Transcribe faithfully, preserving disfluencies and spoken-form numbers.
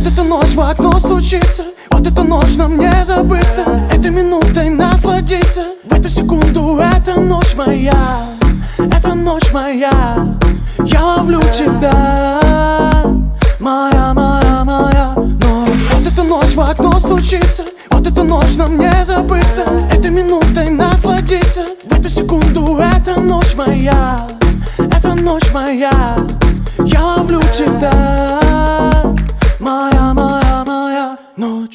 Вот эта ночь в окно стучится, вот эта ночь нам не забыться, этой минутой насладиться. В эту секунду эта ночь моя, эта ночь моя. Я ловлю тебя, моя, моя, моя ночь. Вот эта ночь в окно стучится, вот эта ночь нам не забыться, этой минутой насладиться. В эту секунду эта ночь моя, эта ночь моя.